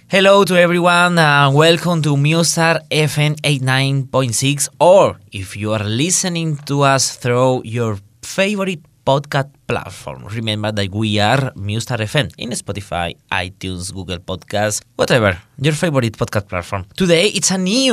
Hello to everyone, welcome to Mustar FM 89.6, or if you are listening to us through your favorite podcast platform, remember that we are Mustar FM in Spotify, iTunes, Google Podcasts, whatever, your favorite podcast platform. Today it's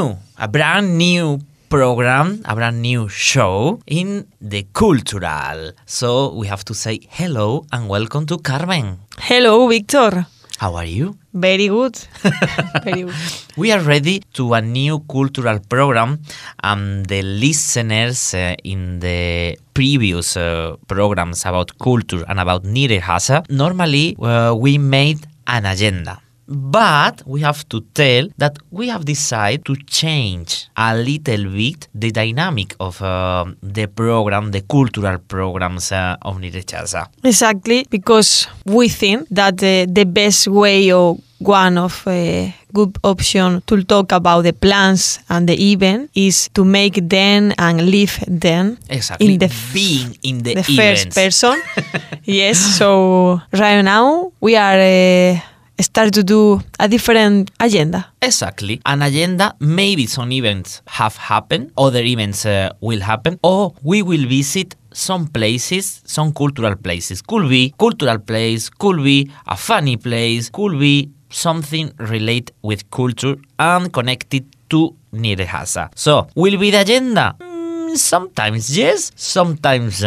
a brand new program, a brand new show in the cultural. So we have to say hello and welcome to Carmen. Hello, Victor. How are you? Very good. Very good. We are ready to a new cultural program. The listeners in the previous programs about culture and about Nyíregyháza, normally we made an agenda. But we have to tell that we have decided to change a little bit the dynamic of the program, the cultural programs of Nyíregyháza. Exactly, because we think that the best way or one of a good option to talk about the plans and the event is to make them and live them. Exactly, in being in the first events. person. Yes, so right now we are start to do a different agenda. Exactly. An agenda, maybe some events have happened, other events will happen, or we will visit some places, some cultural places. Could be cultural place, could be a funny place, could be something related with culture and connected to Nyíregyháza. So, will be the agenda? Sometimes yes, sometimes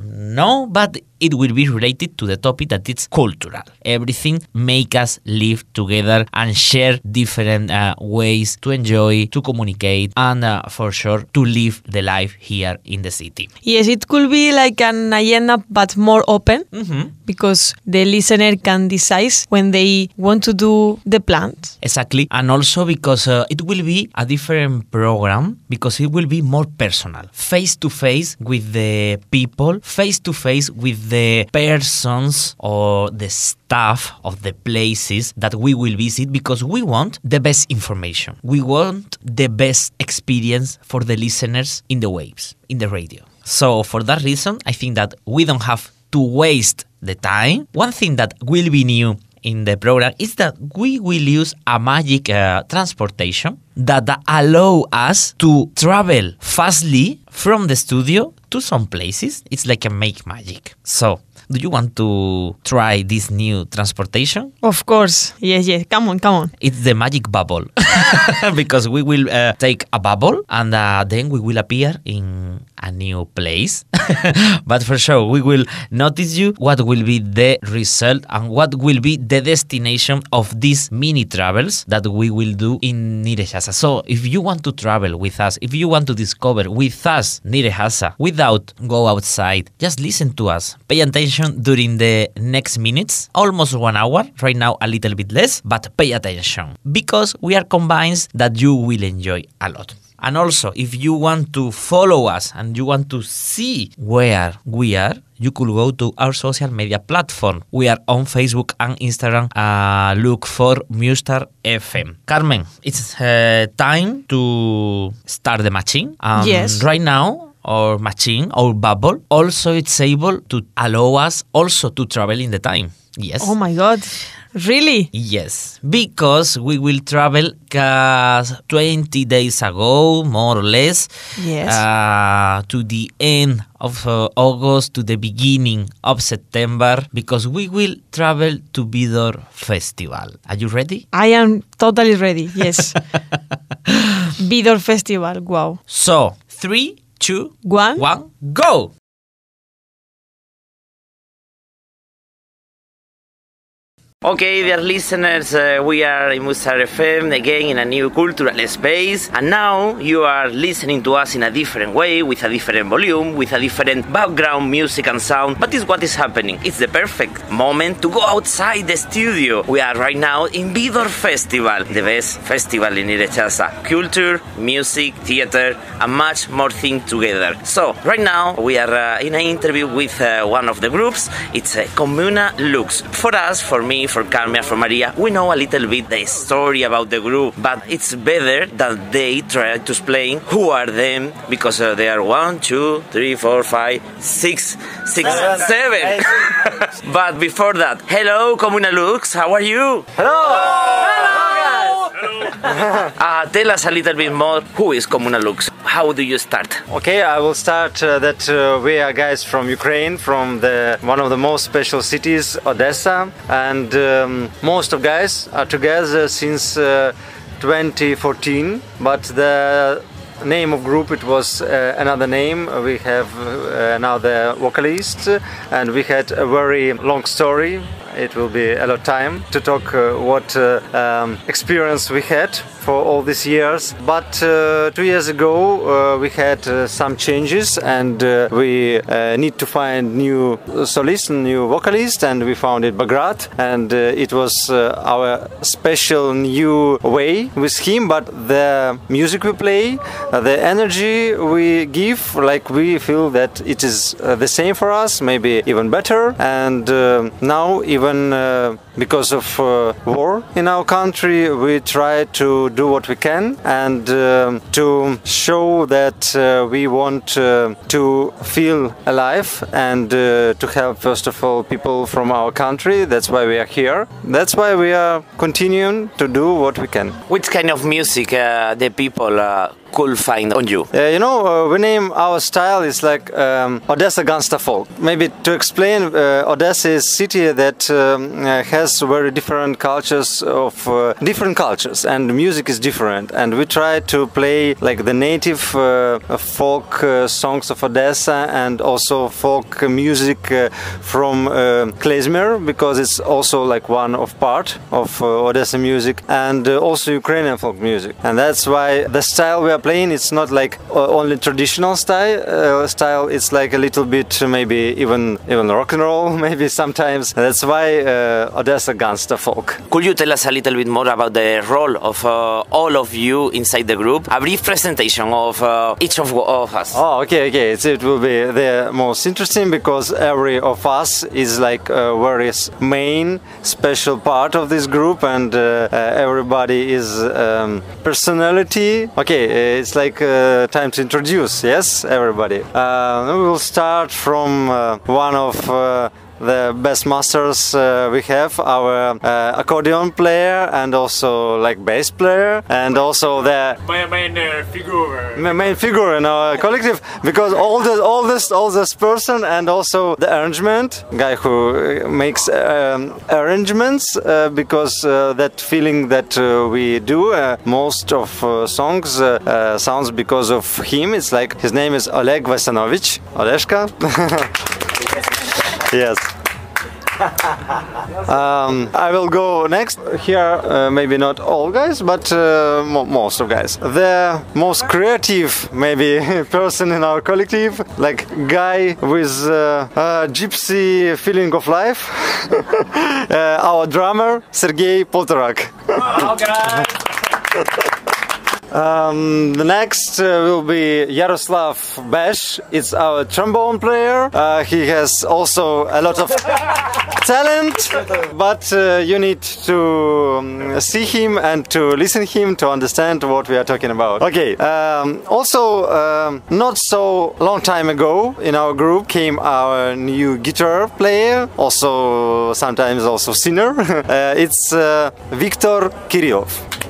no, but it will be related to the topic that it's cultural. Everything make us live together and share different ways to enjoy, to communicate, and for sure to live the life here in the city. Yes, it could be like an agenda but more open, because the listener can decide when they want to do the plans. Exactly, and also because it will be a different program, because it will be more personal, face to face with the people, face to face with the persons or the staff of the places that we will visit, because we want the best information. We want the best experience for the listeners in the waves, in the radio. So for that reason, I think that we don't have to waste the time. One thing that will be new in the program is that we will use a magic transportation that allow us to travel fastly from the studio to some places. It's like a make magic. So, do you want to try this new transportation? Of course. Yes. Come on. It's the magic bubble. Because we will take a bubble and then we will appear in a new place. But for sure, we will notice you what will be the result and what will be the destination of these mini travels that we will do in Nyíregyháza. So if you want to travel with us, if you want to discover with us Nyíregyháza without go outside, just listen to us. Pay attention during the next minutes, almost 1 hour, right now a little bit less, but pay attention because we are convinced that you will enjoy a lot. And also, if you want to follow us and you want to see where we are, you could go to our social media platform. We are on Facebook and Instagram. Look for Mustar FM. Carmen, it's time to start the machine. Yes. Right now, our machine, our bubble, also it's able to allow us also to travel in the time. Yes. Oh my God. Really? Yes, because we will travel 20 days ago, more or less, Yes. To the end of August, to the beginning of September, because we will travel to Vidor Festival. Are you ready? I am totally ready. Yes. Vidor Festival. Wow. So, 3, 2, One. 1, go! Okay, dear listeners, we are in Mustar FM again in a new cultural space, and now you are listening to us in a different way, with a different volume, with a different background music and sound. But it's what is happening. It's the perfect moment to go outside the studio. We are right now in Vidor Festival, the best festival in Nyíregyháza. Culture, music, theater, and much more things together. So, right now we are in an interview with one of the groups. It's Comuna Lux. For us, for me, for Carmen, for Maria, we know a little bit the story about the group, but it's better that they try to explain who are them, because they are 1, 2, 3, 4, 5, 6, 7. But before that, hello, Comuna Lux, how are you? Hello! Tell us a little bit more, who is Comuna Lux? How do you start? Okay, I will start that we are guys from Ukraine, from one of the most special cities, Odessa, and most of guys are together since 2014, but the name of group, it was another name. We have now the vocalist, and we had a very long story. It will be a lot of time to talk what experience we had for all these years. But 2 years ago we had some changes, and we need to find new solist, new vocalist, and we found it Bagrat, and it was our special new way with him. But the music we play, the energy we give, like we feel that it is the same for us, maybe even better. And now even because of war in our country, we try to do what we can, and to show that we want to feel alive, and to help, first of all, people from our country. That's why we are here. That's why we are continuing to do what we can. Which kind of music the people could find on you? We name our style is like Odessa Gangsta Folk. Maybe to explain, Odessa is a city that has very different cultures different cultures, and music is different. And we try to play like the native folk songs of Odessa, and also folk music from klezmer, because it's also like one of part of Odessa music, and also Ukrainian folk music. And that's why the style we are playing, it's not like only traditional style. It's like a little bit, maybe even rock and roll, maybe sometimes. That's why Odessa Gangsta Folk. Could you tell us a little bit more about the role of all of you inside the group? A brief presentation of each of us. Oh, okay. It will be the most interesting, because every of us is like a very main special part of this group, and everybody is personality. Okay, it's like time to introduce, yes, everybody. We will start from one of the best masters we have, our accordion player, and also like bass player, and also the main figure in our collective, because all this person, and also the arrangement guy who makes arrangements, because that feeling that we do most of songs sounds because of him. It's like his name is Oleg Vasanovich, Oleshka. Yes. I will go next. Here, maybe not all guys, but most of guys. The most creative, maybe, person in our collective, like guy with a gypsy feeling of life. Our drummer, Sergei Poltorak. Wow, guys. The next will be Yaroslav Besh. It's our trombone player. He has also a lot of talent, but you need to see him and to listen him to understand what we are talking about. Okay. Also, not so long time ago, in our group came our new guitar player, also sometimes also singer. It's Viktor Kirillov.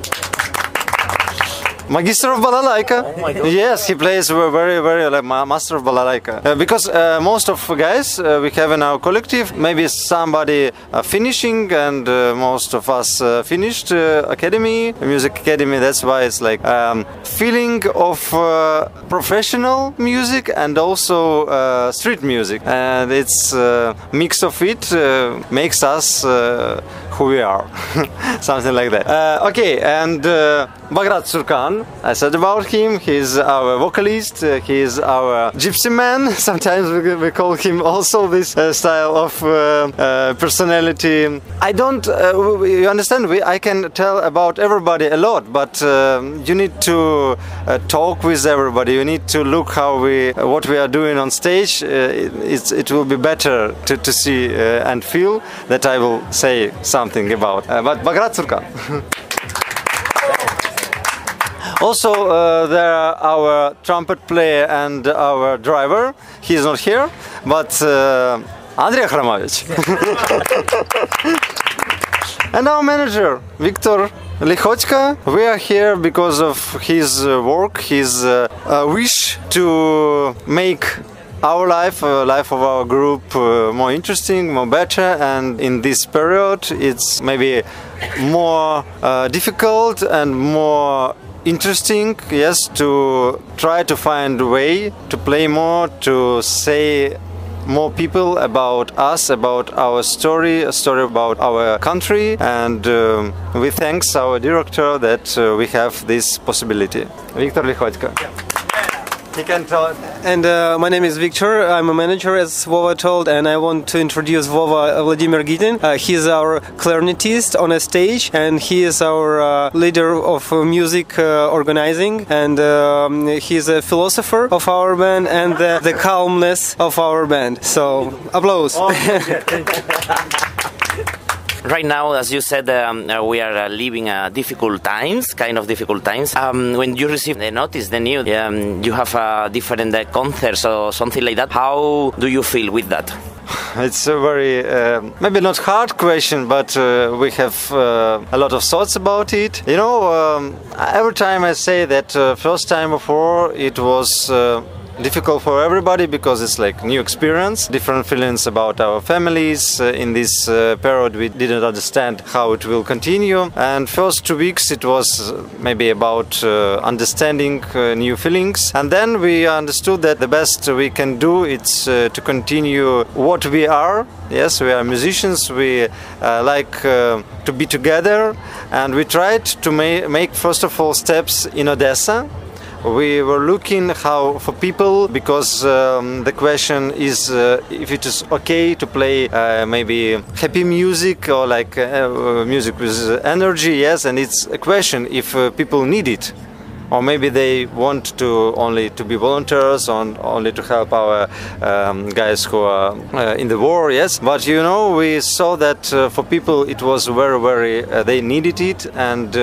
Magister of balalaika. Oh my God. Yes, he plays very, very like master of balalaika. Because most of guys we have in our collective, maybe somebody finishing, and most of us finished music academy. That's why it's like feeling of professional music and also street music, and it's mix of it makes us who we are. Something like that. Okay, and Bagrat Surkan, I said about him, he's our vocalist, he's our gypsy man. Sometimes we call him also this style of personality. I don't, you understand, I can tell about everybody a lot, but you need to talk with everybody, you need to look what we are doing on stage. It will be better to see and feel that I will say something about. But Bagrat Surkan. Also, there are our trumpet player and our driver. He is not here, but Andrei Khramovich. And our manager, Viktor Lichotka. We are here because of his work, his wish to make our life, life of our group, more interesting, more better. And in this period, it's maybe more difficult and more interesting, yes, to try to find a way to play more, to say more people about us, about our story, a story about our country, and we thanks our director that we have this possibility. Viktor Lichotka. He can tell. And my name is Victor. I'm a manager, as Vova told, and I want to introduce Vova Vladimir Gitin. He's our clarinetist on a stage, and he is our leader of music organizing, and he's a philosopher of our band and the calmness of our band. So, applause. Oh, Right now, as you said, we are living difficult times, kind of difficult times. When you receive the notice, the news, you have different concerts or something like that. How do you feel with that? It's a very, maybe not hard question, but we have a lot of thoughts about it. You know, every time I say that first time before, it was difficult for everybody because it's like new experience, different feelings about our families. In this period we didn't understand how it will continue, and first 2 weeks it was maybe about understanding new feelings, and then we understood that the best we can do is to continue what we are. Yes, we are musicians, we like to be together, and we tried to make first of all steps in Odessa. We were looking how for people, because the question is if it is okay to play maybe happy music or like music with energy, yes, and it's a question if people need it. Or maybe they want to only to be volunteers, only to help our guys who are in the war, yes. But you know, we saw that for people it was very, they needed it, and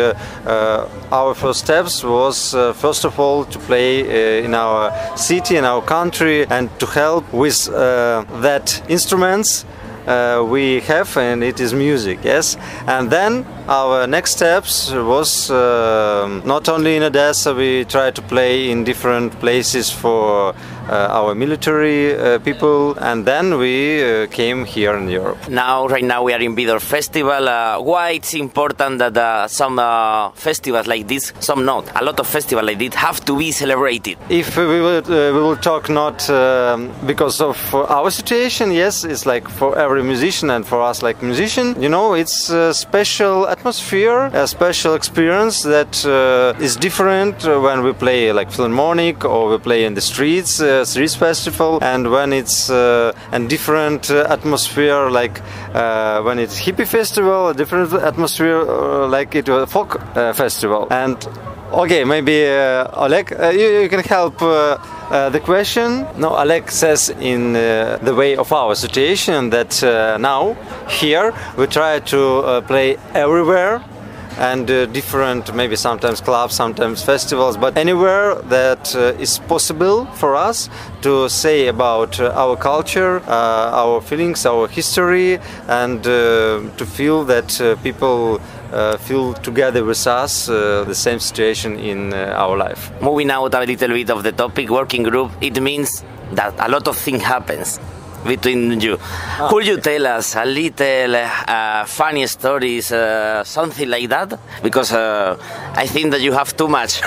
our first steps was first of all to play in our city, in our country, and to help with that instruments we have, and it is music, yes. And then our next steps was not only in Odessa, we tried to play in different places for our military people, and then we came here in Europe. Right now we are in Vidor Festival. Why it's important that some festivals like this, some not, a lot of festivals like this have to be celebrated? If we will talk not because of our situation, yes, it's like for every musician and for us like musician, you know, it's a special atmosphere, a special experience that is different when we play like Philharmonic or we play in the streets festival, and when it's a different atmosphere like when it's hippie festival, a different atmosphere like it was folk festival. And okay, maybe Oleg, you can help the question. No, Oleg says in the way of our situation that now here we try to play everywhere, and different, maybe sometimes clubs, sometimes festivals, but anywhere that is possible for us to say about our culture, our feelings, our history, and to feel that people feel together with us the same situation in our life. Moving out a little bit of the topic, working group, it means that a lot of things happens between you. Could you tell us a little funny stories, something like that? Because I think that you have too much.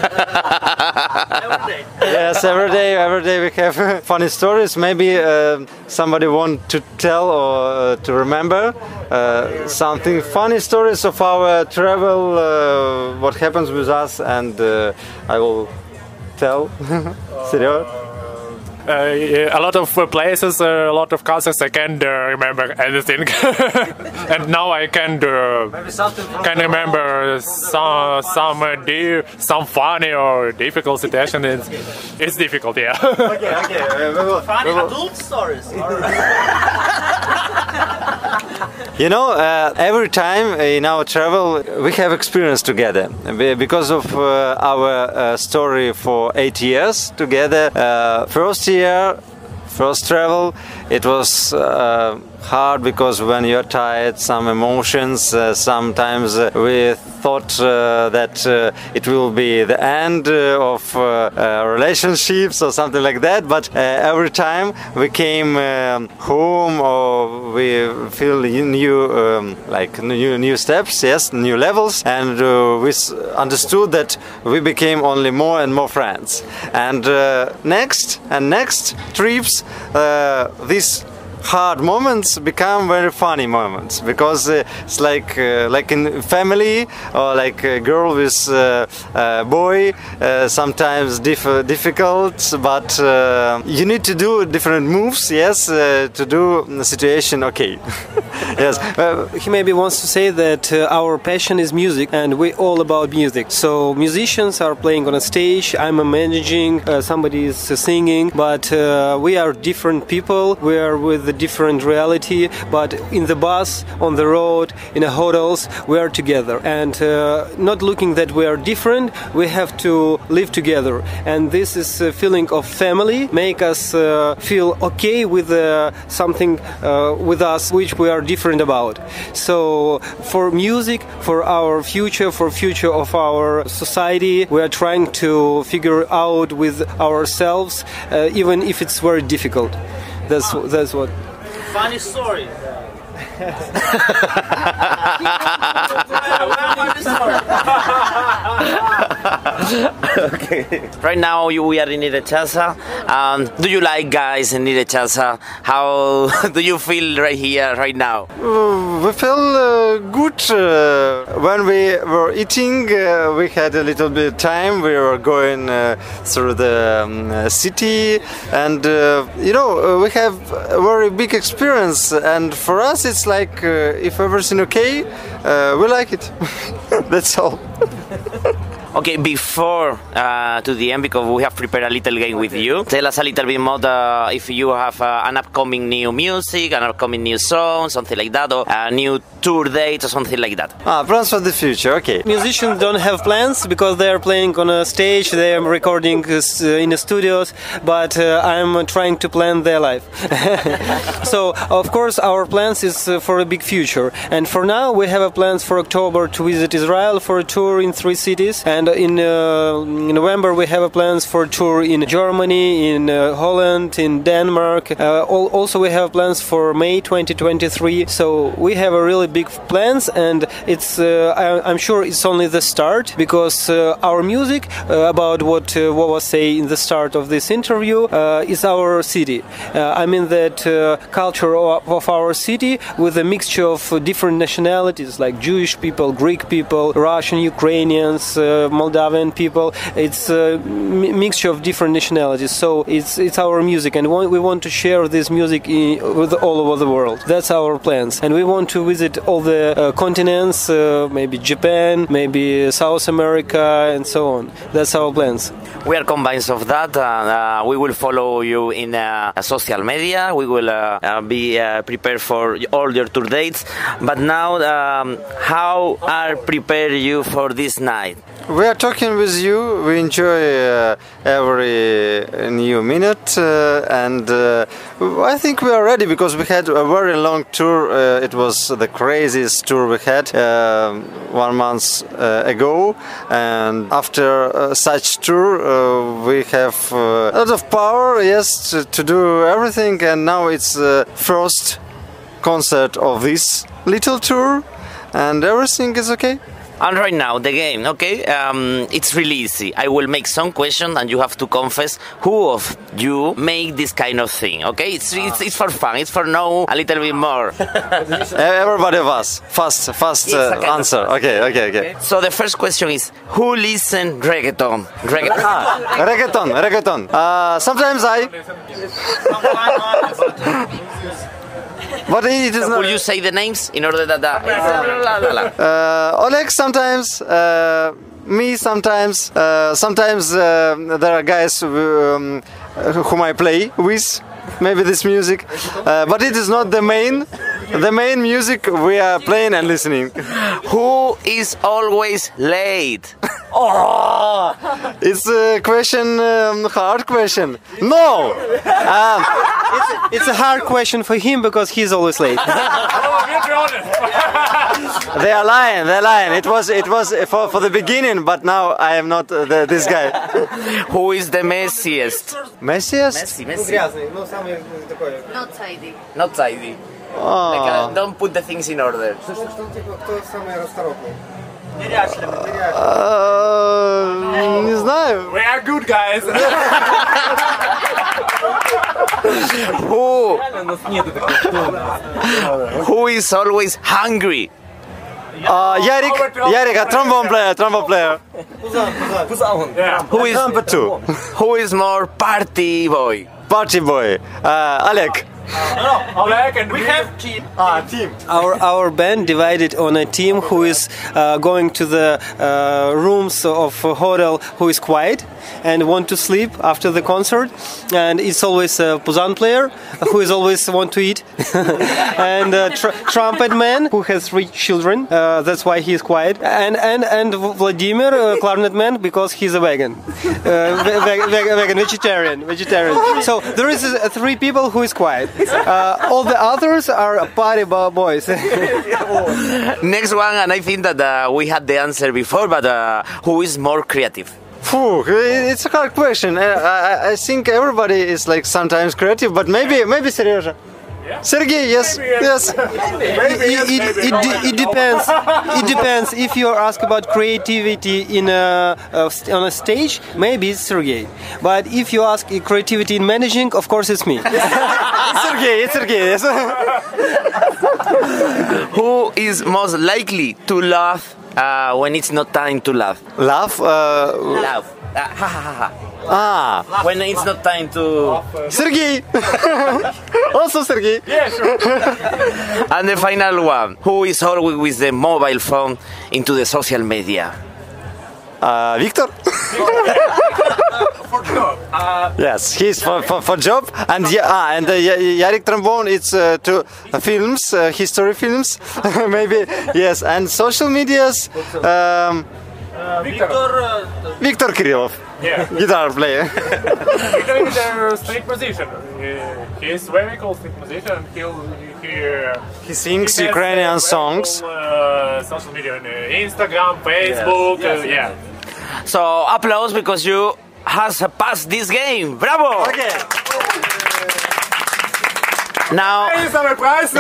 Yes, every day we have funny stories. Maybe somebody want to tell or to remember something funny stories of our travel, what happens with us, and I will tell. Sergio? A lot of places, a lot of concerts. I can't remember anything, and now I can remember some funny or difficult situation. It's difficult, yeah. Okay. Funny adult stories. You know, every time in our travel we have experience together because of our story for 8 years together. First travel, it was hard because when you're tired, some emotions, sometimes we thought that it will be the end of relationships or something like that, but every time we came home or we feel new steps, yes, new levels, and we understood that we became only more and more friends. And next trips, these hard moments become very funny moments, because it's like in family, or like a girl with a boy, sometimes difficult, but you need to do different moves, yes, to do the situation okay. Yes. He maybe wants to say that our passion is music, and we're all about music. So musicians are playing on a stage, I'm managing, somebody is singing, but we are different people, we are with a different reality, but in the bus, on the road, in the hotels, we are together. And not looking that we are different, we have to live together. And this is a feeling of family, make us feel okay with something with us which we are different about. So for music, for our future, for future of our society, we are trying to figure out with ourselves, even if it's very difficult. That's what. Funny story. Okay. Right now we are in Irechaza. Do you like guys in Irechaza? How do you feel right here, right now? We feel good. When we were eating, we had a little bit of time. We were going through the city, and we have a very big experience. And for us, it's like if everything okay, we like it. That's all. Okay, before to the end, because we have prepared a little game with you, tell us a little bit more if you have an upcoming new music, an upcoming new song, something like that, or a new tour date or something like that. Plans for the future, okay. Musicians don't have plans because they are playing on a stage, they are recording in the studios, but I'm trying to plan their life. So, of course, our plans is for a big future. And for now, we have plans for October to visit Israel for a tour in 3 cities. And in November, we have plans for a tour in Germany, in Holland, in Denmark. Also, we have plans for May 2023. So we have a really big plans, and it's I'm sure it's only the start, because our music, about what Vova say in the start of this interview, is our city. I mean that culture of our city with a mixture of different nationalities, like Jewish people, Greek people, Russian, Ukrainians, Moldavian people. It's a mixture of different nationalities. So it's our music, and we want to share this music with all over the world. That's our plans, and we want to visit all the continents, maybe Japan, maybe South America, and so on. That's our plans. We are convinced of that. We will follow you in social media. We will be prepared for all your tour dates. But now, how are prepared you for this night? We are talking with you. We enjoy every new minute, and I think we are ready, because we had a very long tour. It was the craziest tour we had 1 month ago, and after such tour, we have a lot of power, yes, to do everything. And now it's the first concert of this little tour, and everything is okay. And right now, the game, okay? It's really easy. I will make some questions, and you have to confess who of you make this kind of thing, okay? It's for fun. It's for know a little bit more. Everybody of us. Fast answer. Okay. So the first question is, who listen reggaeton? Reggaeton. Sometimes I... But it is not... Will you say the names in order that... Oleg sometimes, me sometimes. Sometimes there are guys whom I play with, maybe this music. But it is not the main music we are playing and listening. Who is always late? Oh, it's a question, hard question. No. It's a hard question for him because he's always late. They are lying. They're lying. It was for the beginning, but now I am not this guy. Who is the messiest? Messiest? Messi. Not tidy. Not tidy. Oh. Like, don't put the things in order. Не знаю. We are good guys. Who is always hungry? Yarek, a trombone player. Who is Number 2. Who is more party boy? Party boy. Alec. Oleg, and we have Team. Our band divided on a team who is going to the rooms of a hotel who is quiet and want to sleep after the concert, and it's always a Puzan player who is always want to eat, and trumpet man who has 3 children, that's why he is quiet, and Vladimir, clarinet man, because he's a vegan, vegetarian. So there is 3 people who is quiet. All the others are party boys. Next one, and I think that we had the answer before, but who is more creative? Phew, it's a hard question. I think everybody is like sometimes creative, but maybe Serежа. Yeah. Sergey, yes. It depends. It depends. If you ask about creativity on a stage, maybe it's Sergey. But if you ask creativity in managing, of course it's me. It's Sergey. Yes. Who is most likely to laugh when it's not time to laugh? Laugh. Laugh. Ha ha ha. When it's not time to... Sergey. Also Sergey. Yeah, sure. And the final one. Who is always with the mobile phone into the social media? Victor. For sure. Yes, he's for job, and Yarek trombone. It's to films, history films, maybe. Yes, and social medias. Victor Kirillov. Yeah. Guitar player. Victor is a string musician. He's very cool string musician. He sings has, Ukrainian songs. Social media, on Instagram, Facebook, yeah. So applause because you has passed this game. Bravo! Okay. Now, Hey, prize.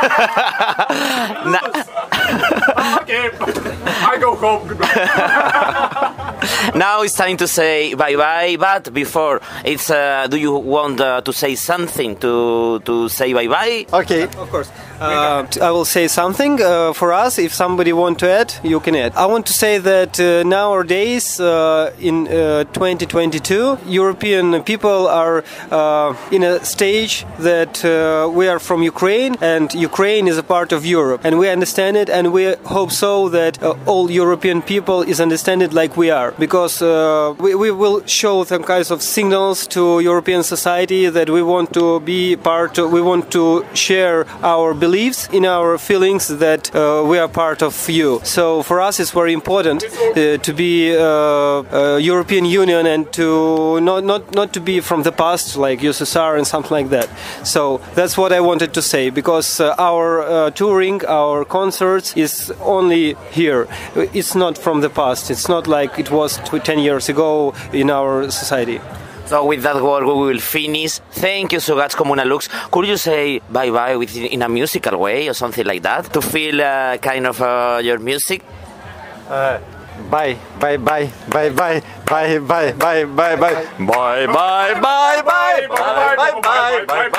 Okay, I go home. Goodbye. now it's time to say bye-bye, but before, it's do you want to say something to say bye-bye? Okay. Of course. I will say something for us. If somebody want to add, you can add. I want to say that nowadays, in 2022, European people are in a stage that we are from Ukraine, and Ukraine is a part of Europe, and we understand it, and we hope so that all European people is understand it like we are, because we will show some kinds of signals to European society that we want to be part. We want to share our beliefs in our feelings that we are part of you. So for us it's very important to be European Union and to not to be from the past like USSR and something like that. So that's what I wanted to say, because our touring, our concerts is only here. It's not from the past. It's not like it was 10 years ago in our society. So with that word we will finish. Thank you so much, Comuna Lux. Could you say bye-bye in a musical way or something like that to feel kind of your music? Bye, bye, bye, bye, bye, bye, bye, bye, bye, bye, bye, bye, bye, bye, bye, bye, bye, bye,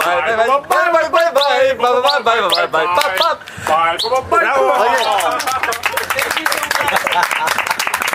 bye.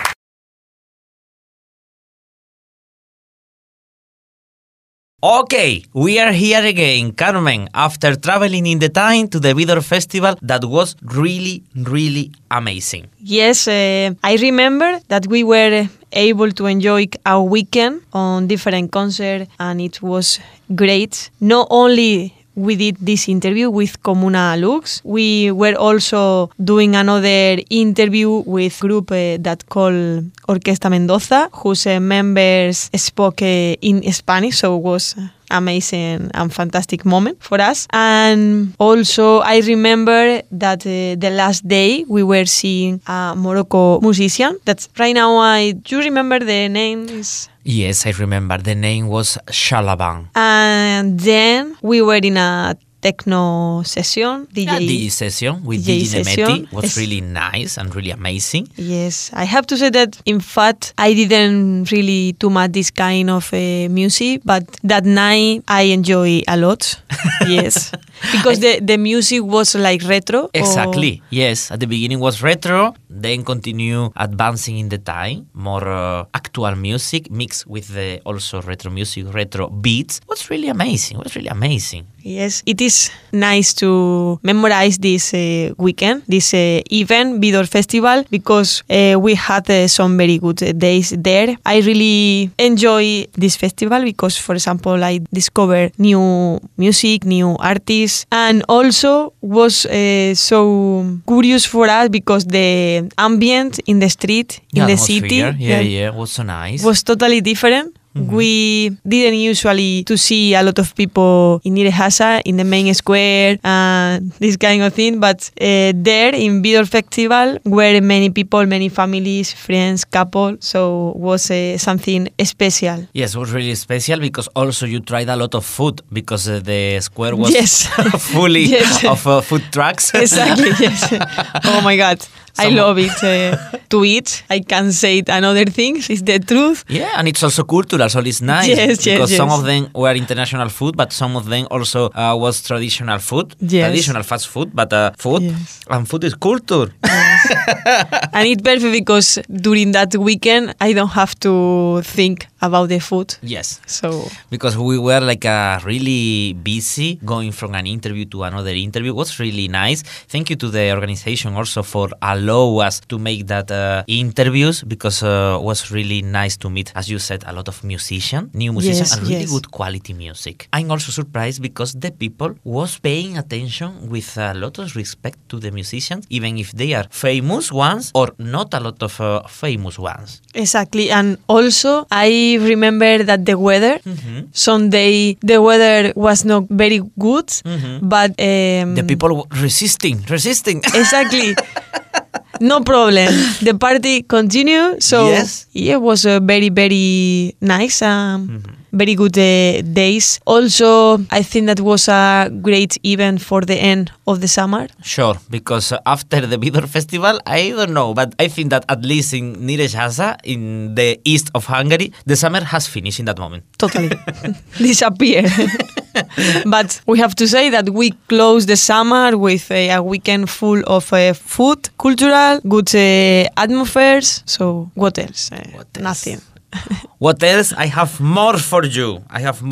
Okay, we are here again, Carmen, after traveling in the time to the Vidor Festival that was really, really amazing. Yes, I remember that we were able to enjoy our weekend on different concerts, and it was great. Not only we did this interview with Comuna Lux. We were also doing another interview with a group that called Orquesta Mendoza, whose members spoke in Spanish, so it was amazing and fantastic moment for us. And also I remember that the last day we were seeing a Morocco musician that right now do you remember the name is? Yes, I remember. The name was Shalaban. And then we were in a techno session, DJ session with DJ Nemeti. Was really nice and really amazing. Yes, I have to say that in fact I didn't really too much this kind of music, but that night I enjoy a lot. Yes, because the music was like retro. Exactly. Yes, at the beginning was retro, then continue advancing in the time, more actual music mixed with the also retro music, retro beats. Was really amazing. Was really amazing. Yes, it is nice to memorize this weekend, this event, Vidor Festival, because we had some very good days there. I really enjoy this festival because, for example, I discovered new music, new artists, and also was so curious for us because the ambient in the street, in the city, was so nice. Was totally different. Mm-hmm. We didn't usually to see a lot of people in Nirehasa in the main square and this kind of thing, but there in Vidor Festival were many people, many families, friends, couple, so was something special. Yes, it was really special because also you tried a lot of food because the square was fully of food trucks. Exactly, yes. Oh my God. I love it to eat. I can't say another things. It's the truth. Yeah, and it's also cultural, so it's nice. Because some of them were international food, but some of them also was traditional food. Yes. Traditional fast food, but food. Yes. And food is culture. Yes. And it's perfect because during that weekend, I don't have to think about the food. Yes. So because we were like really busy going from an interview to another interview. It was really nice. Thank you to the organization also for allow us to make that interviews because it was really nice to meet, as you said, a lot of new musicians and really good quality music. I'm also surprised because the people was paying attention with a lot of respect to the musicians, even if they are famous ones or not a lot of famous ones. Exactly. And also I remember that the weather, Sunday, the weather was not very good, but the people were resisting. Exactly. No problem. The party continued, so it was a very, very nice, very good days. Also, I think that was a great event for the end of the summer. Sure, because after the Vidor Festival, I don't know, but I think that at least in Nyíregyháza, in the east of Hungary, the summer has finished in that moment. Totally. Disappeared. But we have to say that we closed the summer with a weekend full of food, cultural, good atmospheres. So what else? Nothing. What else? I have more for you.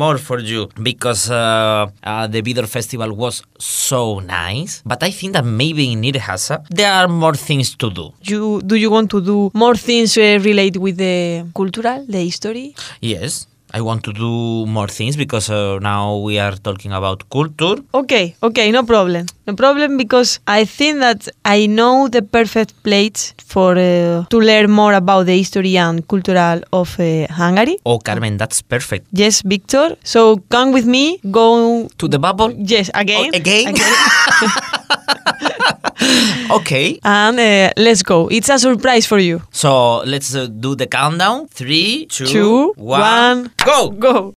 Because the Vidor Festival was so nice. But I think that maybe in Nyíregyháza there are more things to do. Do you want to do more things related with the cultural, the history? Yes. I want to do more things because now we are talking about culture. Okay, no problem. No problem because I think that I know the perfect place for to learn more about the history and cultural of Hungary. Oh, Carmen, that's perfect. Yes, Victor. So come with me, go... To the bubble? Yes, again. Oh, again? Okay. And let's go. It's a surprise for you. So let's do the countdown. 3, 2, 1, go!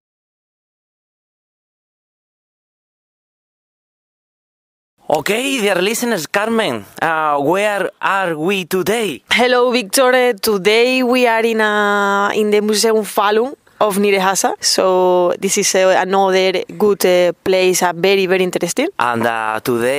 Okay, dear listeners, Carmen, where are we today? Hello, Victor. Today we are in the Museum Falun of Nyíregyháza. So this is another good place, very, very interesting. And today,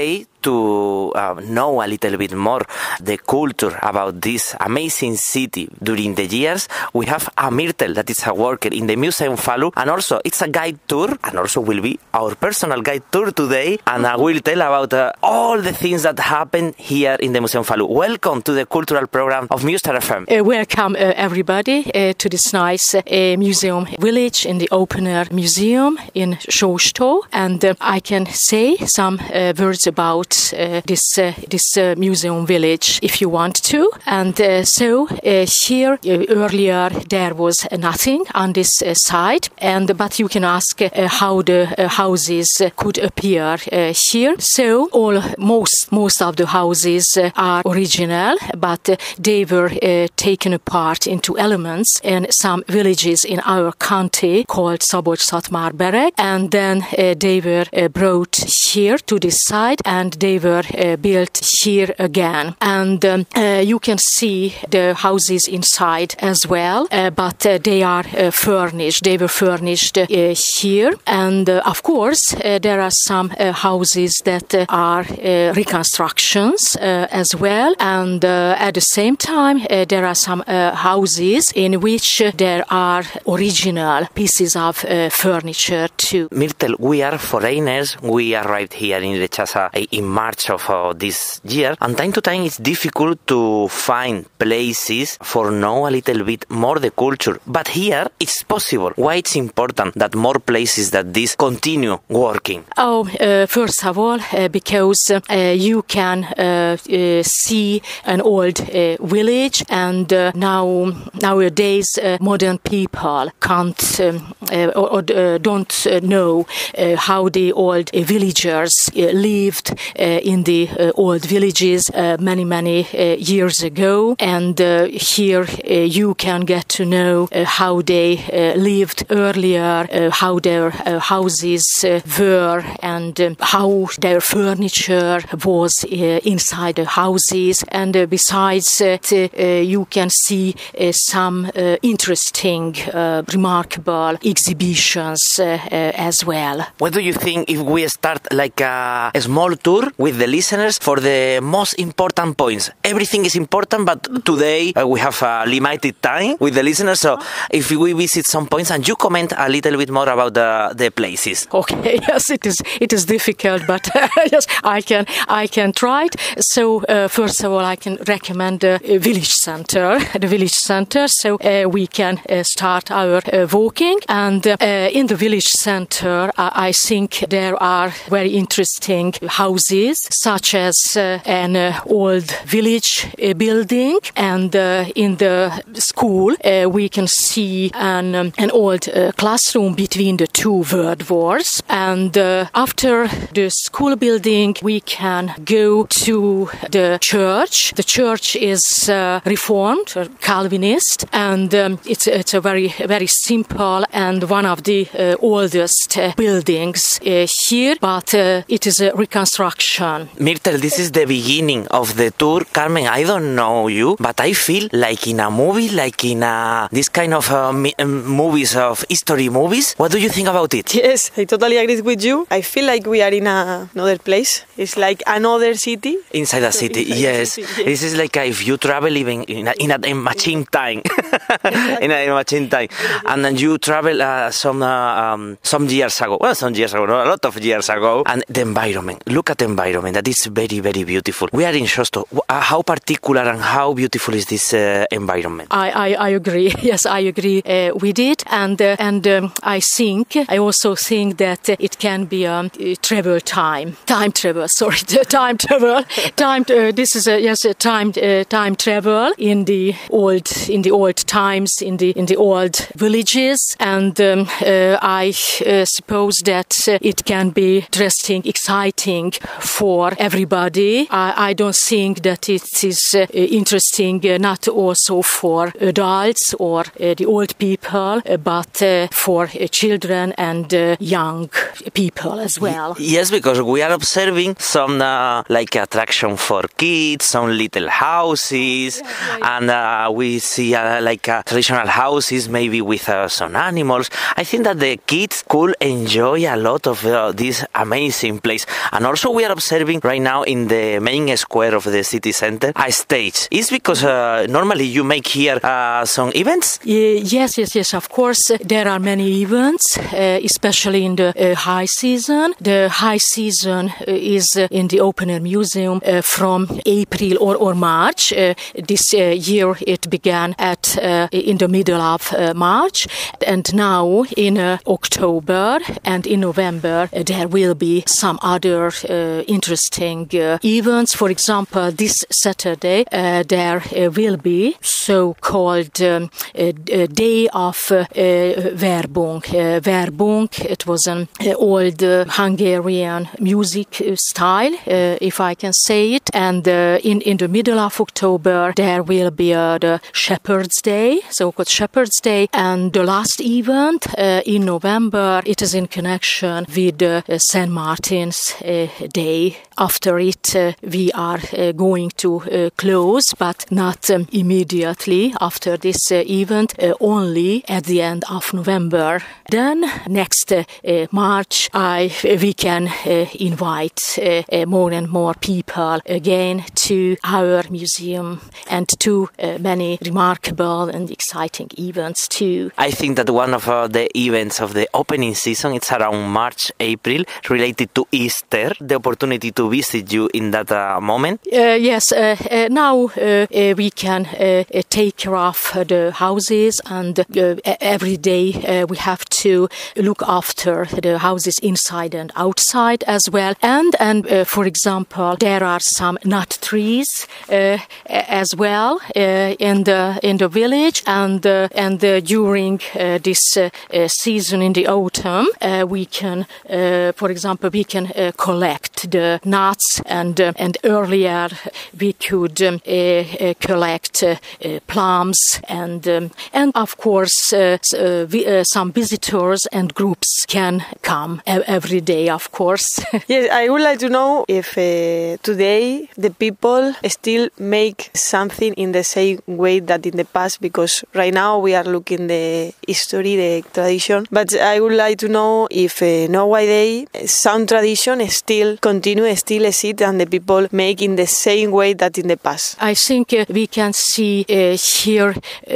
to know a little bit more the culture about this amazing city during the years, we have a Myrtle that is a worker in the Museum Falu, and also it's a guide tour, and also will be our personal guide tour today, and I will tell about all the things that happen here in the Museum Falu. Welcome to the cultural program of Muse FM. Welcome everybody to this nice museum village in the open air museum in Sosto, and I can say some words about this museum village if you want to. And so here earlier there was nothing on this side, but you can ask how the houses could appear here. So most of the houses are original, but they were taken apart into elements in some villages in our county called Szabolcs-Szatmár-Bereg, and then they were brought here to this side, and they were built here again. And you can see the houses inside as well, but they are furnished. They were furnished here, and of course there are some houses that are reconstructions as well, and at the same time there are some houses in which there are original pieces of furniture too. Myrtle, we are foreigners. We arrived here in Rechaza in March of this year, and time to time it's difficult to find places for know a little bit more the culture. But here it's possible. Why it's important that more places that this continue working? First of all, because you can see an old village, and nowadays modern people can't or don't know how the old villagers lived in the old villages many years ago, and here you can get to know how they lived earlier, how their houses were, and how their furniture was inside the houses. And besides, you can see some interesting, remarkable exhibitions as well. What do you think if we start like a small tour with the listeners for the most important points? Everything is important, but today we have a limited time with the listeners, so if we visit some points and you comment a little bit more about the places. Okay, yes, it is difficult, but yes, I can try it. So first of all, I can recommend the village center. So we can start our walking, and in the village center, I think there are very interesting houses, such as an old village building, and in the school we can see an old classroom between the two world wars. And after the school building, we can go to the church. The church is Reformed, or Calvinist, and it's a very simple and one of the oldest buildings here, but it is a reconstruction. Myrtle, this is the beginning of the tour. Carmen, I don't know you, but I feel like in a movie, like in this kind of movies, of history movies. What do you think about it? Yes, I totally agree with you. I feel like we are in another place. It's like another city. Inside a city, yes. This is like if you travel even in a machine time. in a machine time. And then you travel some years ago. Well, some years ago, no, a lot of years ago. And the environment. Look at the environment. That is very, very beautiful. We are in Sosto. How particular and how beautiful is this environment? I agree. Yes, I agree with it. And I also think that it can be time travel. This is a time travel in the old times, in the old villages, and I suppose that it can be interesting, exciting for everybody. I don't think that it is interesting not also for adults or the old people, but for children and young people as well. Yes, because we are observing some like attraction for kids, some little houses, and we see like traditional houses maybe with some animals. because I think that the kids could enjoy a lot of this amazing place. And also we are observing right now in the main square of the city center a stage. It's because normally you make here some events? Yes, of course. There are many events, especially in the high season. The high season is in the Open Air Museum from April or March. This year it began in the middle of March, and now in October and in November there will be some other interesting events. For example, this Saturday there will be so-called Day of Verbunk. Verbunk, it was an old Hungarian music style, if I can say it. And in the middle of October, there will be the Shepherd's Day, so-called Shepherd's Day. And the last event in November, it is in connection with St. Martin's Day. After it, we are going to close, but not immediately after this event, only at the end of November. Then next March, we can invite more and more people again to our museum and to many remarkable and exciting events too. I think that one of the events of the opening season, it's around March, April, related to Easter, the opportunity to visit you in that moment. Yes, now we can take care of the houses, and every day we have to look after the houses inside and outside as well. And for example, there are some nut trees as well in the village, and during this season in the autumn, we can, for example, we can collect the nuts, and earlier we could collect plums, and of course some visitors and groups can come every day, of course. Yes, I would like to know if today the people still make something in the same way that in the past, because right now we are looking the history, the tradition, but I would like to know if nowadays some tradition still continue, still exist, and the people make in the same way that in the past. I think we can see here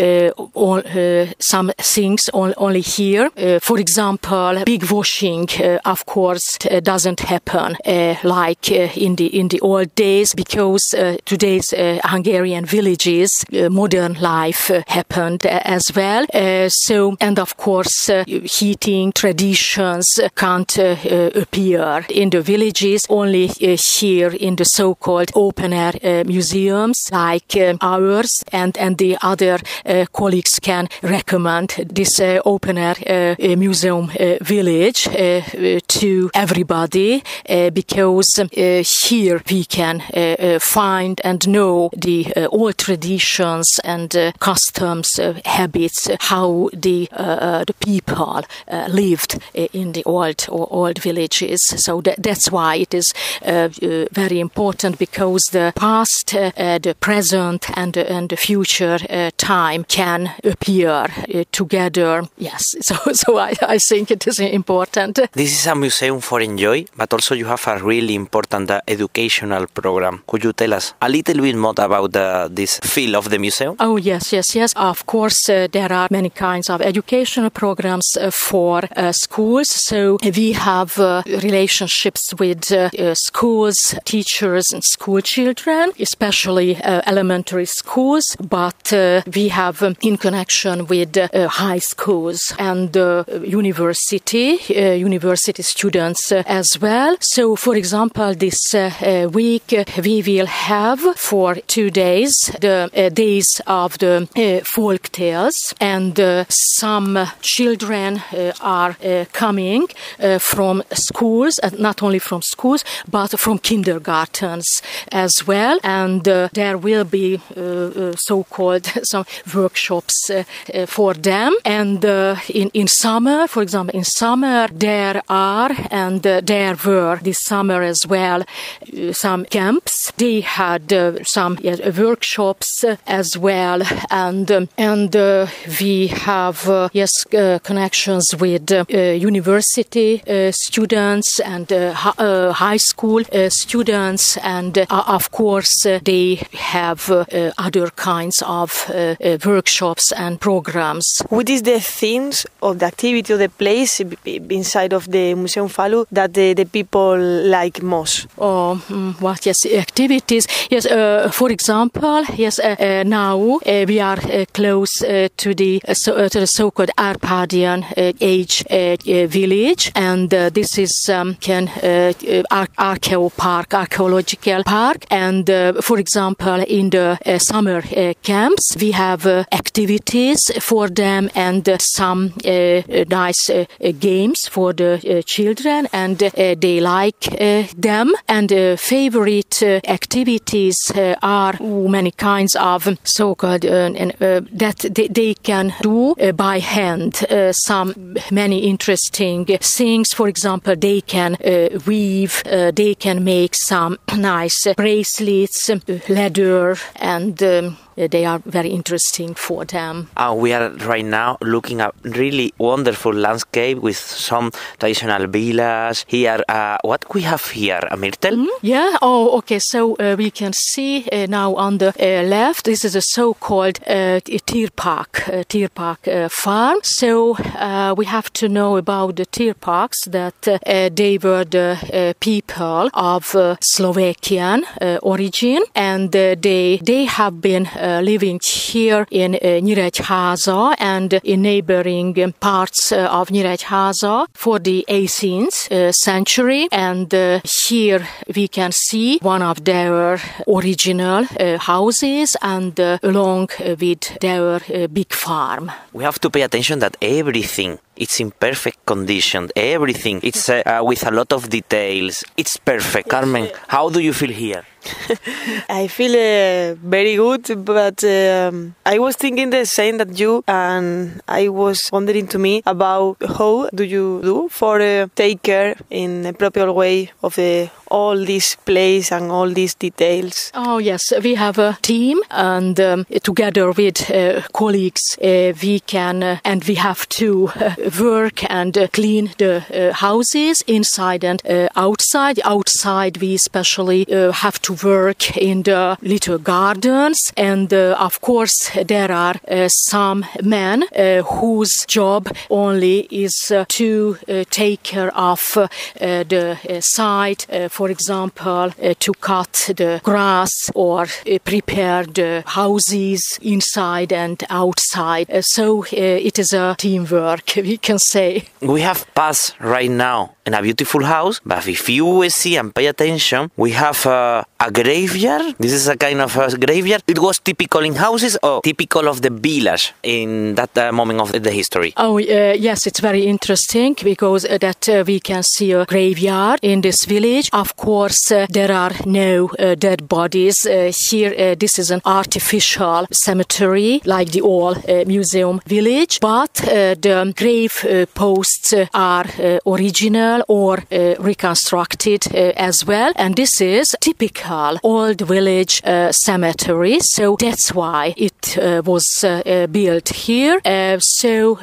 some things only here. For example, big washing, of course, doesn't happen like in the old days, because today's Hungarian villages, modern life happened as well. And of course, heating traditions can't appear in the villages, only here in the so-called open-air museums like ours, and the other colleagues can recommend this open-air museum village to everybody, because here we can find and know the old traditions and customs, habits, how the people lived in the old villages. So that's why it is very important, because the past, the present, and the future time can appear together. Yes, so I think it is important. This is a museum for enjoy, but also you have a really important educational program. Could you tell us a little bit more about this field of the museum? Oh, yes. Of course, there are many kinds of educational programs for schools. So we have relationships with schools, teachers, and school children, especially elementary schools, but we have in connection with high schools and university students as well. So, for example, this week we will have for 2 days the days of the folk tales, and some children are coming from schools, not only from schools, but from kindergartens as well. And there will be so-called some workshops for them. And in summer, for example, in summer there are, and there were this summer as well, some camps. They had some workshops as well, and we have connections with university students and high school students, and of course they have other kinds of workshops and programs. What is the themes of the activity of the place inside of the Museum Falu that the people like most? Activities. Yes, for example, now we are close to the so-called Arpadian age village, and this is archaeological park. And for example, in the summer camps, we have activities for them and some nice games for the children, and they like them. And favorite activities are many kinds of so-called that they can do by hand. Many interesting things. For example, they can weave, they can make some nice bracelets, leather, and they are very interesting for them. We are right now looking at really wonderful landscape with some traditional villas. Here, what we have here, Myrtle? Mm-hmm. Yeah. Oh, okay. So we can see now on the left, this is a so-called Tierpark farm. So we have to know about the Tierparks that they were the people of Slovakian origin, and they have been living here in Nyíregyháza and in neighboring parts of Nyíregyháza for the 18th century. And here we can see one of their original houses, and along with their big farm. We have to pay attention that everything it's in perfect condition. Everything. It's with a lot of details. It's perfect. Carmen, how do you feel here? I feel very good, but I was thinking the same that you, and I was wondering to me about how do you do for take care in a proper way of all this place and all these details. Oh yes, we have a team, and together with colleagues we can and we have to work and clean the houses inside and outside. Outside we especially have to work in the little gardens, and of course there are some men whose job only is to take care of the site, for example to cut the grass or prepare the houses inside and outside. So it is a teamwork, we can say. We have passed right now in a beautiful house, but if you will see and pay attention, we have a graveyard. This is a kind of a graveyard. It was typical in houses or typical of the village in that moment of the history? Oh, yes, it's very interesting because that we can see a graveyard in this village. Of course, there are no dead bodies. Here, this is an artificial cemetery like the old museum village, but the grave posts are original or reconstructed as well, and this is typical old village cemetery, so that's why it was built here. So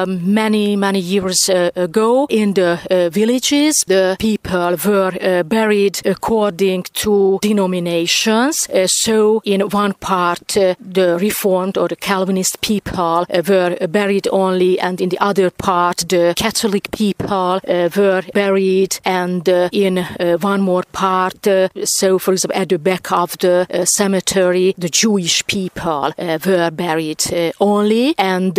many years ago in the villages, the people were buried according to denominations. So in one part the Reformed or the Calvinist people were buried only, and in the other part the Catholic people were buried, and in one more part, so for example at the back of the cemetery, the Jewish people were buried only, and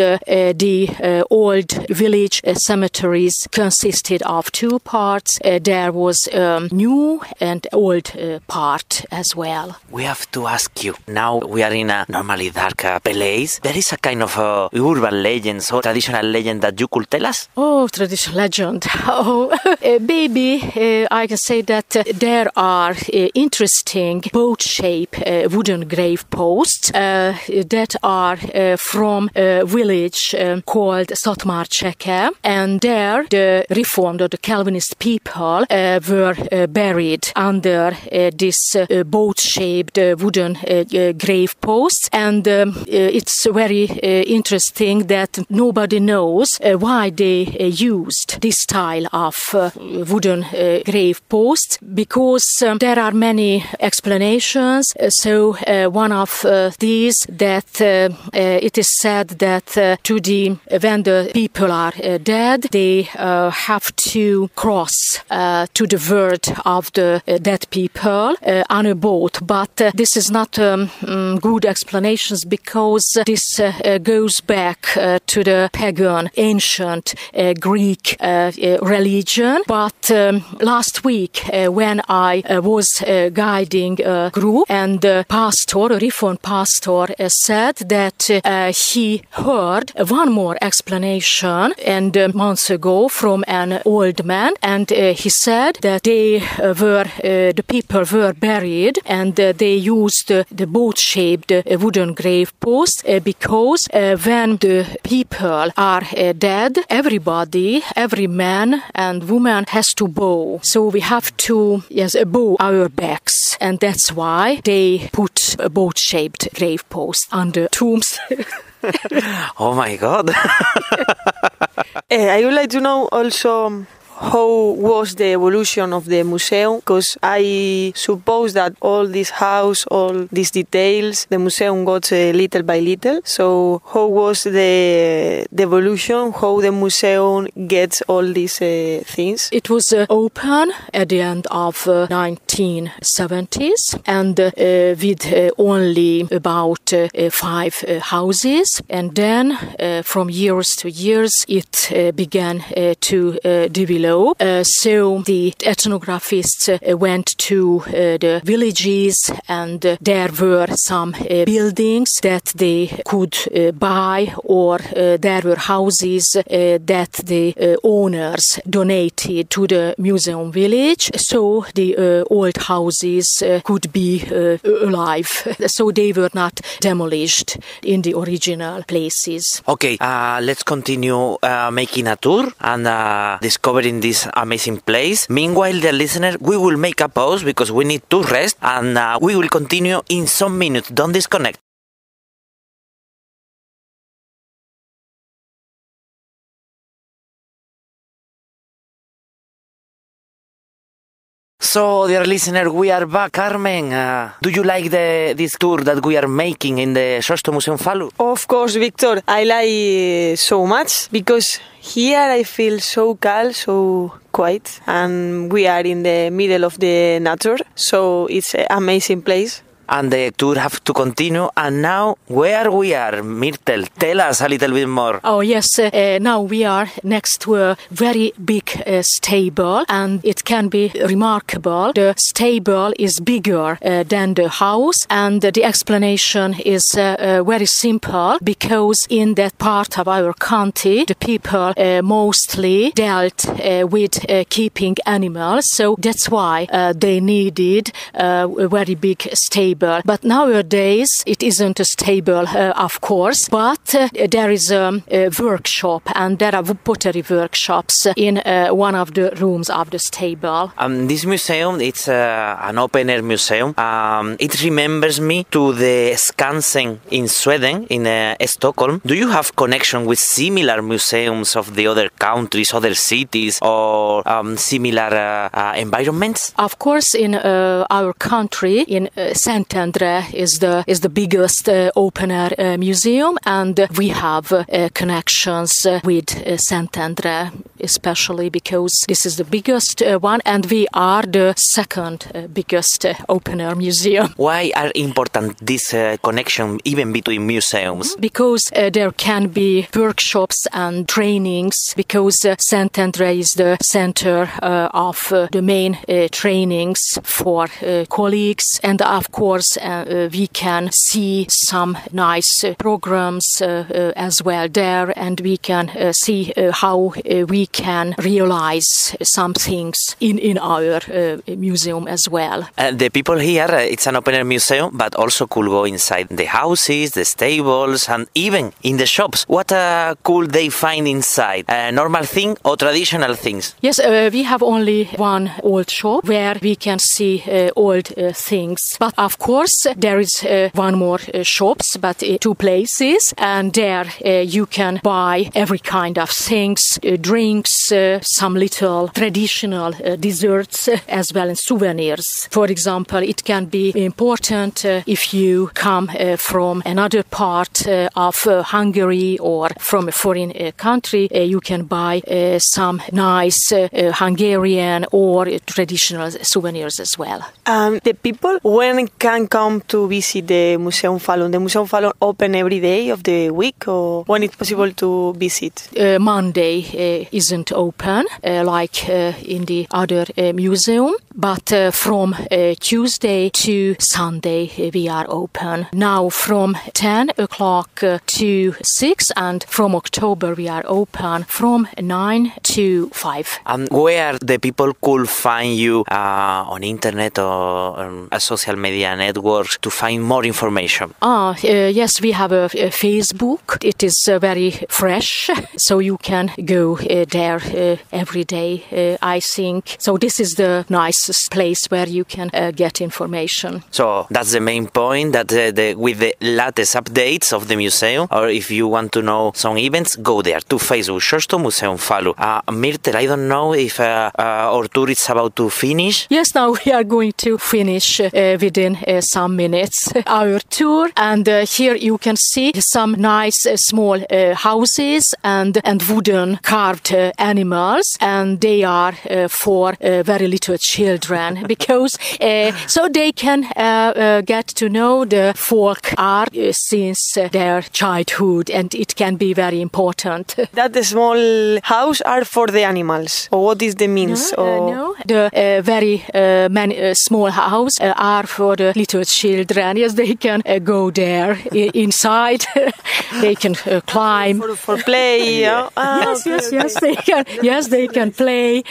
the old village cemeteries consisted of two parts. There was new and old part as well. We have to ask you, now we are in a normally dark place. There is a kind of urban legend or traditional legend that you could tell us? Oh, traditional legend. Oh, Maybe I can say that there are interesting boat-shaped wooden grave posts that are from a village called Szatmár-Cseke, and there the Reformed or the Calvinist people were buried under this boat-shaped wooden grave posts, and it's very interesting that nobody knows why they used this style of wooden grave posts, because there are many explanations. So one of these, that it is said that when the people are dead, they have to cross to the word of the dead people on a boat. But this is not good explanations, because this goes back to the pagan ancient Greek religion. But last week when I was guiding a group, and the pastor, a Reformed pastor, said that he heard one more explanation and months ago from an old man, and he said that the people were buried, and they used the boat-shaped wooden grave post because when the people are dead, every man and woman has to bow. So we have to bow our backs, and that's why they put a boat-shaped grave post on the tombs. Oh my God. I would like to know also how was the evolution of the museum, because I suppose that all this house, all these details, the museum got little by little. So how was the evolution, how the museum gets all these things? It was open at the end of 1970s, and with only about 5 houses, and then from years to years it began to develop. So the ethnographists went to the villages, and there were some buildings that they could buy, or there were houses that the owners donated to the museum village, so the old houses could be alive, so they were not demolished in the original places. Okay, let's continue making a tour and discovering this amazing place. Meanwhile, dear listener, we will make a pause because we need to rest, and we will continue in some minutes. Don't disconnect. So, dear listener, we are back. Carmen, do you like this tour that we are making in the Xosto Museum Falu? Of course, Victor. I like so much, because here I feel so calm, so quiet, and we are in the middle of the nature, so it's an amazing place. And the tour have to continue. And now, where we are, Myrtle, tell us a little bit more. Oh yes, now we are next to a very big stable, and it can be remarkable. The stable is bigger than the house, and the explanation is very simple, because in that part of our country, the people mostly dealt with keeping animals, so that's why they needed a very big stable. But nowadays it isn't a stable, of course, but there is a workshop, and there are pottery workshops in one of the rooms of the stable. This museum, it's an open-air museum. It remembers me to the Skansen in Sweden, in Stockholm. Do you have connection with similar museums of the other countries, other cities, or similar environments? Of course, in our country, in Szentendre is the biggest open-air museum, and we have connections with Szentendre, especially because this is the biggest one, and we are the second biggest open-air museum. Why are important this connection even between museums? Because there can be workshops and trainings, because Szentendre is the center of the main trainings for colleagues, and of course we can see some nice programs as well there, and we can see how we can realize some things in our museum as well. The people here, it's an open-air museum, but also could go inside the houses, the stables, and even in the shops. What could they find inside? Normal thing or traditional things? Yes, we have only one old shop where we can see old things. But of course, there is one more shops, but two places, and there you can buy every kind of things, drinks, some little traditional desserts, as well as souvenirs. For example, it can be important if you come from another part of Hungary or from a foreign country, you can buy some nice Hungarian or traditional souvenirs as well. The people, when can come to visit the Museum Falun? The Museum Falun open every day of the week, or when it's possible to visit? Monday isn't open like in the other museum, but from Tuesday to Sunday we are open. Now from 10 o'clock to 6, and from October we are open from 9 to 5. And where the people could find you on internet or social media networks to find more information? Yes, we have a Facebook. It is very fresh, so you can go there every day, I think. So this is the nicest place where you can get information. So that's the main point, that with the latest updates of the museum, or if you want to know some events, go there to Facebook, Xosto Museum Falun. Myrtle, I don't know if our tour is about to finish. Yes, now we are going to finish within some minutes our tour, and here you can see some nice small houses and wooden carved animals, and they are for very little children because so they can get to know the folk art since their childhood, and it can be very important. That the small house are for the animals, or what is the means? No, the very many small house are for the little children. Yes, they can go there inside. They can climb for play. Yeah. Yes, they can. Yes, they can play,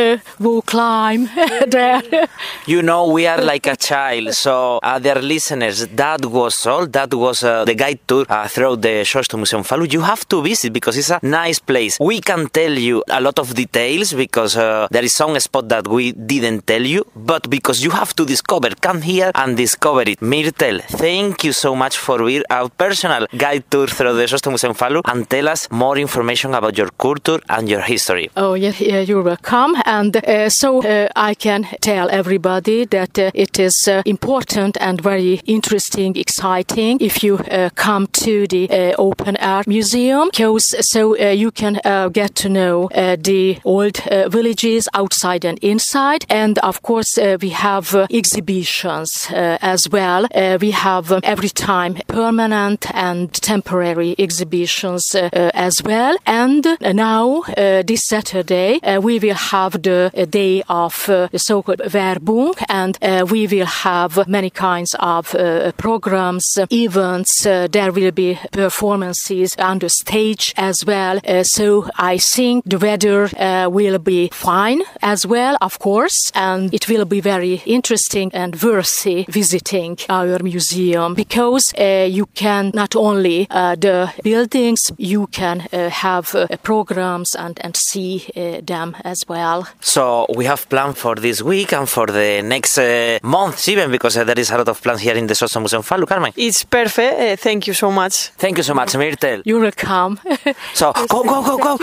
go climb there. You know, we are like a child, so dear listeners, that was all. That was the guide tour through the Xosto Museum Falun. You have to visit because it's a nice place. We can tell you a lot of details because there is some spot that we didn't tell you, but because you have to discover, come here and discover it. Myrtle, thank you so much for being our personal guide tour through the Xosto Museum Falun and tell us more information about your culture and your history. Oh, yeah, you're welcome. And so I can tell everybody that it is important and very interesting, exciting if you come to the open air museum, because so you can get to know the old villages outside and inside. And of course, we have exhibitions as well. We have every time permanent and temporary exhibitions as well. And now, this Saturday, we will have the day of the so-called Werbung, and we will have many kinds of programs, events. There will be performances on the stage as well. So I think the weather will be fine as well, of course, and it will be very interesting and worthy visiting our museum, because you can not only the buildings, you can have programs and see them as well. So we have planned for this week and for the next months even, because there is a lot of plans here in the Xosto Museum Falun. Carmen? It's perfect. Thank you so much. Thank you so much, Myrtle. You're welcome. So go.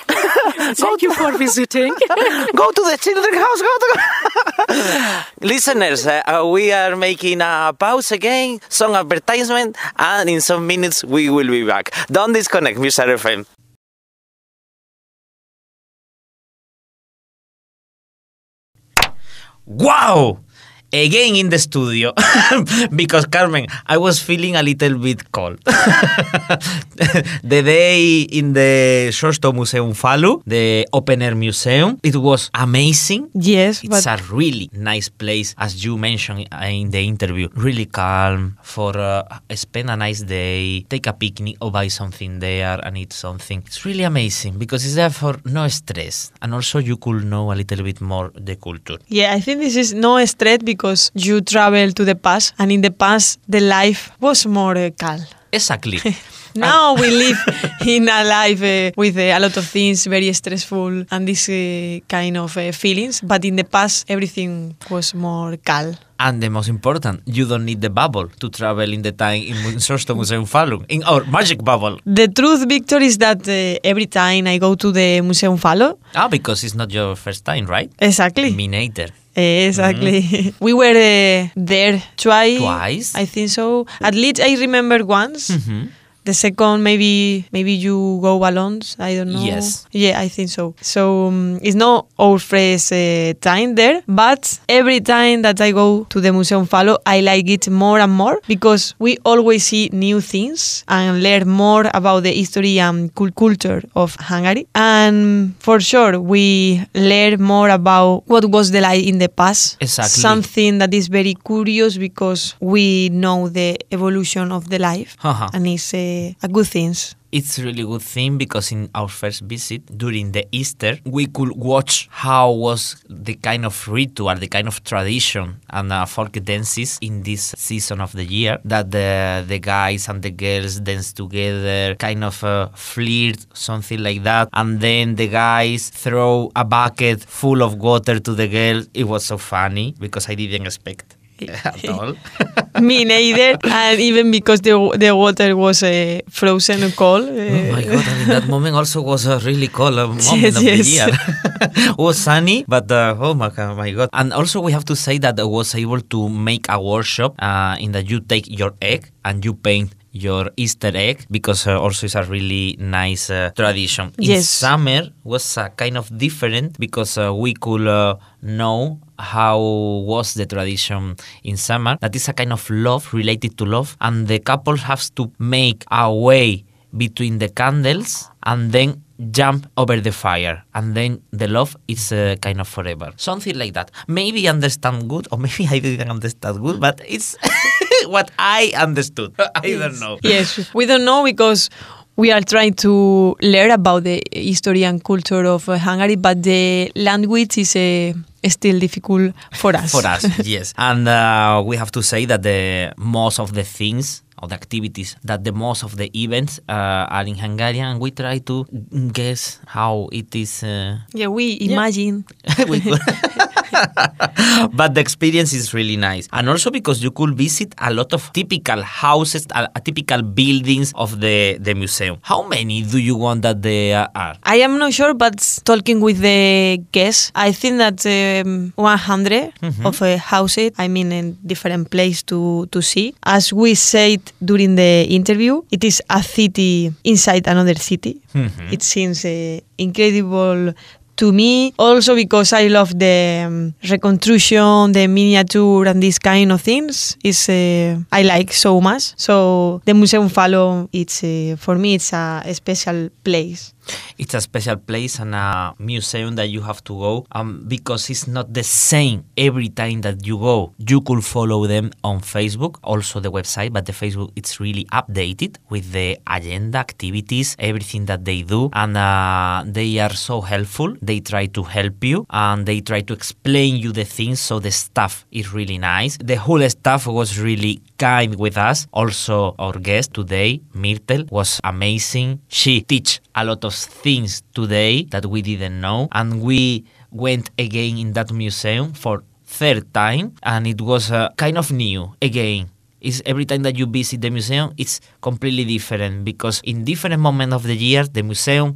Thank you for visiting. Go to the children's house. Go. Listeners, we are making a pause again, some advertisement, and in some minutes we will be back. Don't disconnect, Mr. FM. Wow! again in the studio because Carmen, I was feeling a little bit cold. The day in the Shortstone Museum Falu, the open air museum, it was amazing. Yes, It's but a really nice place, as you mentioned in the interview. Really calm for spend a nice day, take a picnic or buy something there and eat something. It's really amazing because it's there for no stress, and also you could know a little bit more the culture. yeah, I think this is no stress because you travel to the past, and in the past the life was more calm. Exactly. Now we live in a life with a lot of things, very stressful, and this kind of feelings. But in the past, everything was more calm. And the most important, you don't need the bubble to travel in the time in Shortstone Museum Falun, in our magic bubble. The truth, Victor, is that every time I go to the Museum Falo, Because it's not your first time, right? exactly. Me neither. Exactly. We were there Twice? I think so. At least I remember once. Mhm. The second, maybe you go alone. I don't know. Yes. Yeah, I think so. So it's not our first time there, but every time that I go to the Museum Falo, I like it more and more because we always see new things and learn more about the history and culture of Hungary. And for sure, we learn more about what was the life in the past. Exactly. Something that is very curious because we know the evolution of the life, Uh-huh. and it's a good thing. It's a really good thing because in our first visit during the Easter, we could watch how was the kind of ritual, the kind of tradition and folk dances in this season of the year, that the guys and the girls dance together, kind of flirt, something like that. And then the guys throw a bucket full of water to the girls. It was so funny because I didn't expect at all. Me neither, and even because the water was frozen and cold. Oh my god! And in that moment also was a really cold moment Yes, of yes. the year. It was sunny, but oh my god! And also we have to say that I was able to make a workshop in that you take your egg and you paint your Easter egg, because also it's a really nice tradition. In Yes. summer was kind of different because we could know how was the tradition in summer. That is a kind of love related to love, and the couple has to make a way between the candles and then jump over the fire, and then the love is kind of forever, something like that. Maybe understand good, or maybe I didn't understand good, but it's what I understood. I don't know. Yes, we don't know because we are trying to learn about the history and culture of Hungary, but the language is still difficult for us. For us, yes. And we have to say that the most of the things or the activities, that the most of the events are in Hungarian. We try to guess how it is. Yeah, we imagine. We could. But the experience is really nice. And also because you could visit a lot of typical houses, typical buildings of the museum. How many do you want that there are? I am not sure, but talking with the guests, I think that 100 of houses, I mean, in different place to see. As we said during the interview, it is a city inside another city. It seems incredible to me, also because I love the reconstruction, the miniature, and these kind of things. Is I like so much. So the Museum Falo, it's for me, it's a special place. It's a special place and a museum that you have to go because it's not the same every time that you go. You could follow them on Facebook, also the website, but the Facebook, it's really updated with the agenda, activities, everything that they do, and they are so helpful. They try to help you and they try to explain you the things, so the staff is really nice. The whole staff was really kind with us. Also, our guest today, Myrtle, was amazing. She teach a lot of things today that we didn't know, and we went again in that museum for third time, and it was kind of new again. Is every time that you visit the museum, it's completely different, because in different moments of the year, the museum, it's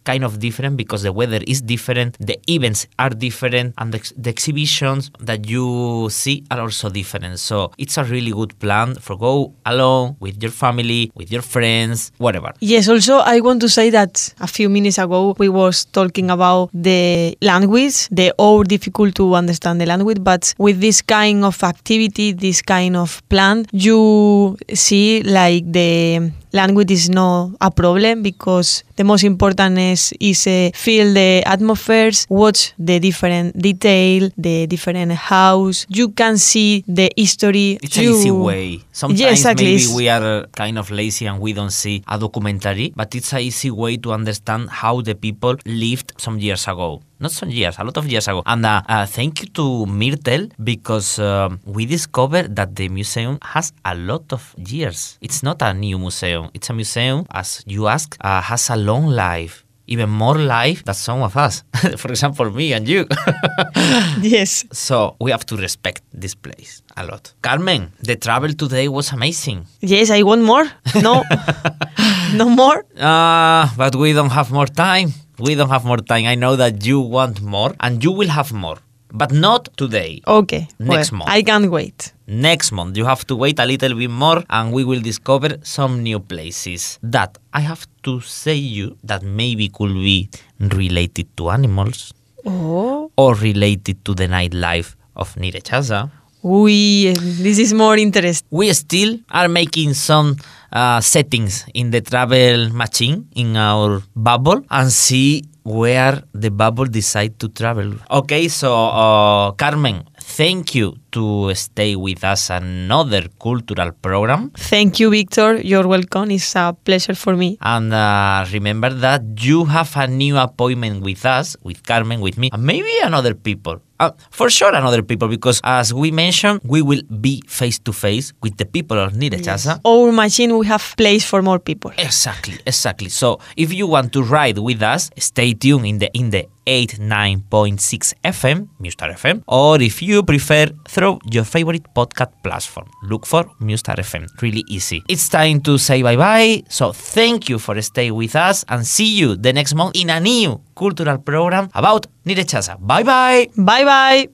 kind of different because the weather is different, the events are different, and the exhibitions that you see are also different. So it's a really good plan for go alone with your family, with your friends, whatever. Yes, also I want to say that a few minutes ago we was talking about the language, the or difficult to understand the language, but with this kind of activity, this kind of plan, you see like the language is not a problem because the most important is feel the atmospheres, watch the different detail, the different house. You can see the history. It's an easy way. Sometimes exactly. Maybe we are kind of lazy and we don't see a documentary, but it's an easy way to understand how the people lived some years ago. Not some years, a lot of years ago. And thank you to Myrtle because we discovered that the museum has a lot of years. It's not a new museum. It's a museum, as you ask, has a long life. Even more life than some of us. For example, me and you. Yes. So we have to respect this place a lot. Carmen, the travel today was amazing. Yes, I want more. No, no more. But we don't have more time. We don't have more time. I know that you want more and you will have more. But not today. Okay. Next month. I can't wait. Next month. You have to wait a little bit more and we will discover some new places that I have to say you that maybe could be related to animals or related to the nightlife of Nyíregyháza. This is more interesting. We still are making some settings in the travel machine in our bubble and see where the bubble decide to travel. Okay, so Carmen, thank you to stay with us another cultural program. Thank you, Victor. You're welcome. It's a pleasure for me. And remember that you have a new appointment with us, with Carmen, with me, and maybe another people. For sure another people, because as we mentioned, we will be face-to-face with the people of Nyíregyháza. Yes. Our machine, we have place for more people. Exactly. So if you want to ride with us, stay tuned in the 89.6 FM, Mustar FM, or if you prefer, through your favorite podcast platform. Look for Mustar FM. Really easy. It's time to say bye-bye. So thank you for staying with us and see you the next month in a new cultural program about Nyíregyháza. Bye-bye. Bye-bye.